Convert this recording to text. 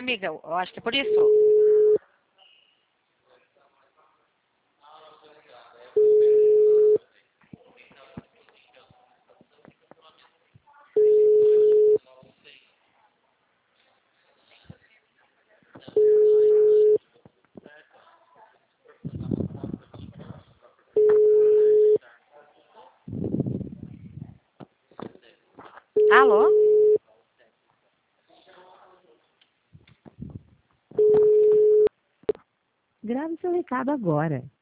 amiga? Eu acho que é por isso. Alô? Grave seu recado agora.